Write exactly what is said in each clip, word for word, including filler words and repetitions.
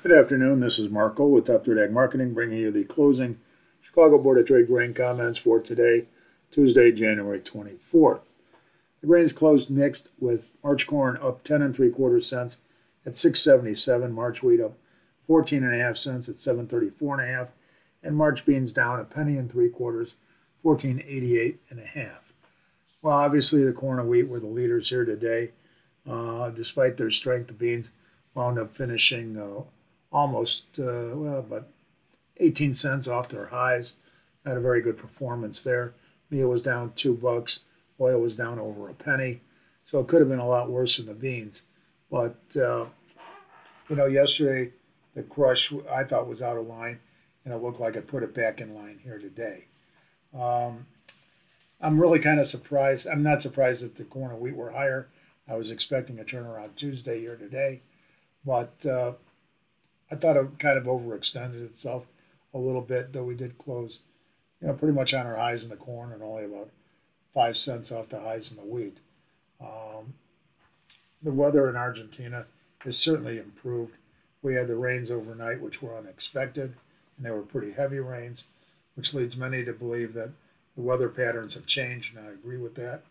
Good afternoon. This is Marco with Top Third Ag Marketing, bringing you the closing Chicago Board of Trade grain comments for today, Tuesday, January twenty-fourth. The grains closed mixed, with March corn up ten and three quarter cents at six seventy-seven, March wheat up fourteen and a half cents at seven thirty-four and a half, and March beans down a penny and three quarters, fourteen eighty-eight and a half. Well, obviously the corn and wheat were the leaders here today. Uh, despite their strength, the beans wound up finishing uh, almost, uh, well, about eighteen cents off their highs. Had a very good performance there. Meal was down two bucks. Oil was down over a penny. So it could have been a lot worse than the beans. But, uh, you know, yesterday the crush I thought was out of line, and it looked like it put it back in line here today. Um, I'm really kind of surprised. I'm not surprised that the corn and wheat were higher. I was expecting a turnaround Tuesday here today. But uh, I thought it kind of overextended itself a little bit, though we did close, you know, pretty much on our highs in the corn and only about five cents off the highs in the wheat. Um, the weather in Argentina has certainly improved. We had the rains overnight, which were unexpected, and they were pretty heavy rains, which leads many to believe that the weather patterns have changed, and I agree with that.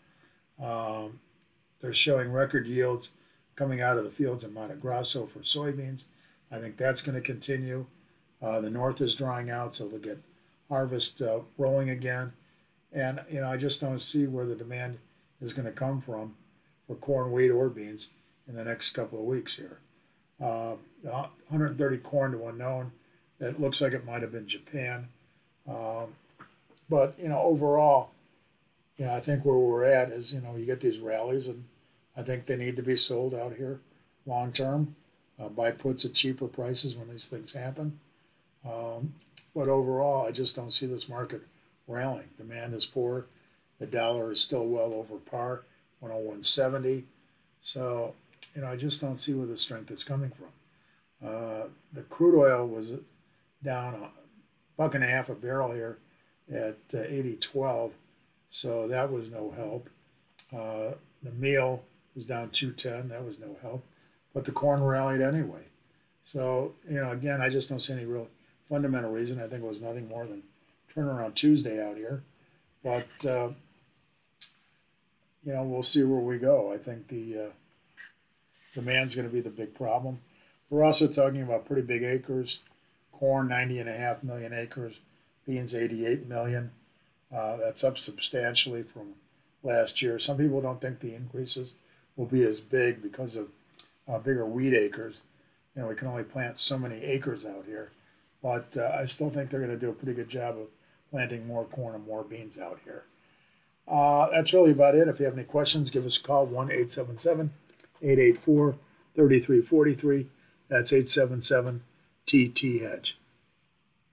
Um, they're showing record yields coming out of the fields in Mato Grosso for soybeans. I think that's going to continue. Uh, the north is drying out, so they'll get harvest uh, rolling again. And, you know, I just don't see where the demand is going to come from for corn, wheat, or beans in the next couple of weeks here. Uh, one hundred thirty corn to unknown. It looks like it might have been Japan. Um, but, you know, overall, you know, I think where we're at is, you know, you get these rallies, and I think they need to be sold out here long term. Uh, buy puts at cheaper prices when these things happen. Um, but overall, I just don't see this market rallying. Demand is poor. The dollar is still well over par, one oh one seventy. So, you know, I just don't see where the strength is coming from. Uh, the crude oil was down a buck and a half a barrel here at uh, eighty twelve, so that was no help. Uh, the meal was down two ten, that was no help. But the corn rallied anyway. So, you know, again, I just don't see any real fundamental reason. I think it was nothing more than turnaround Tuesday out here. But, uh, you know, we'll see where we go. I think the uh, demand's going to be the big problem. We're also talking about pretty big acres. Corn, ninety and a half million acres. Beans, eighty-eight million. Uh, that's up substantially from last year. Some people don't think the increases will be as big because of uh, bigger wheat acres. You know, we can only plant so many acres out here. But uh, I still think they're going to do a pretty good job of planting more corn and more beans out here. Uh, that's really about it. If you have any questions, give us a call, one eight seven seven, eight eight four, three three four three. That's eight seven seven T T Hedge.